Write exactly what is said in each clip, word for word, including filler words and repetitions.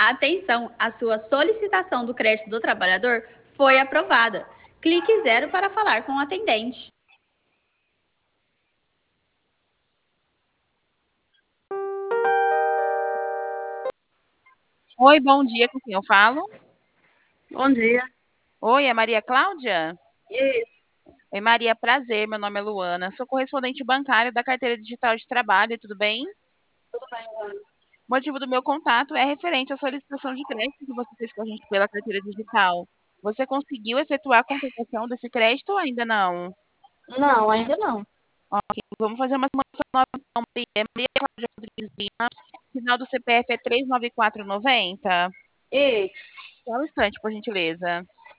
Atenção, a sua solicitação do crédito do trabalhador foi aprovada. Clique zero para falar com o atendente. Oi, bom dia, com quem eu falo? Bom dia. Oi, é Maria Cláudia? Isso. Oi, Maria, prazer, meu nome é Luana, sou correspondente bancária da carteira digital de trabalho, tudo bem? Tudo bem, Luana? O motivo do meu contato é referente à solicitação de crédito que você fez com a gente pela carteira digital. Você conseguiu efetuar a contratação desse crédito ou ainda não? Não, ainda não. Ok, vamos fazer uma simulação nova, então, Maria. Maria Cláudia Rodrigues Lima, final do C P F é três nove quatro nove zero. Isso. Só um instante, por gentileza.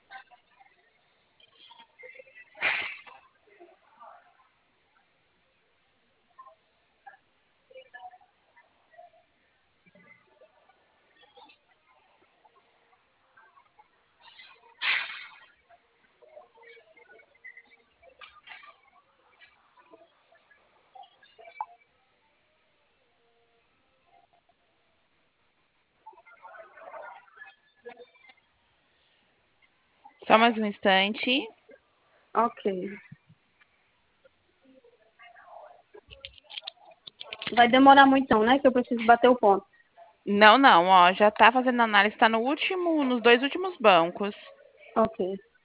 Só mais um instante. Ok. Vai demorar muito então, né? Que eu preciso bater o ponto. Não, não, ó, já tá fazendo análise, tá no último, nos dois últimos bancos. Ok.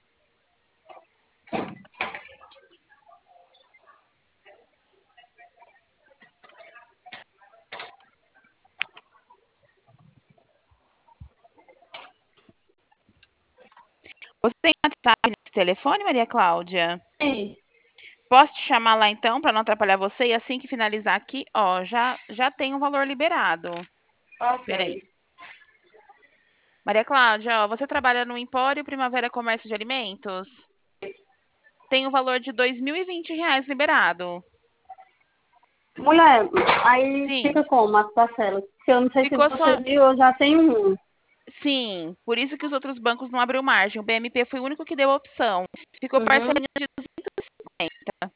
Você tem WhatsApp nesse telefone, Maria Cláudia? Sim. Posso te chamar lá então, para não atrapalhar você? E assim que finalizar aqui, ó, já, já tem um valor liberado. Ok. Peraí. Maria Cláudia, ó, você trabalha no Empório Primavera Comércio de Alimentos? Tem o valor de dois mil e vinte reais liberado. Mulher, aí Sim, fica como as parcelas? Porque eu não sei se ficou você só. viu, eu já tenho um. Sim, por isso que os outros bancos não abriu margem. O B M P foi o único que deu a opção. Ficou Uhum. parcelinha de duzentos e cinquenta.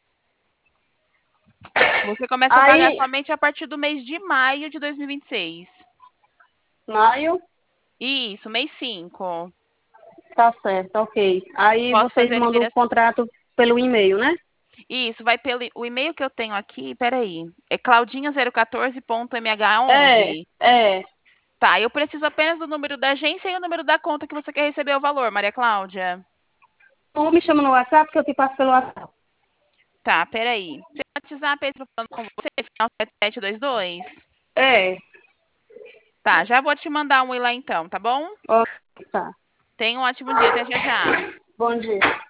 Você começa a pagar Aí, somente a partir do mês de maio de dois mil e vinte e seis. maio, Isso, mês cinco. tá certo, ok. Aí Posso vocês fazer a mandam o liberação. contrato pelo e-mail, né? Isso, vai pelo o e-mail que eu tenho aqui, peraí, é claudinha zero quatorze ponto m h É, onze. é. Tá, eu preciso apenas do número da agência e o número da conta que você quer receber o valor, Maria Cláudia. Tu me chama no WhatsApp que eu te passo pelo WhatsApp. Tá, peraí. Seu WhatsApp, estou falando com você, final sete sete dois dois. É. Tá, já vou te mandar um e lá então, tá bom? Ok, tá. Tenha um ótimo dia, até já já. Bom dia.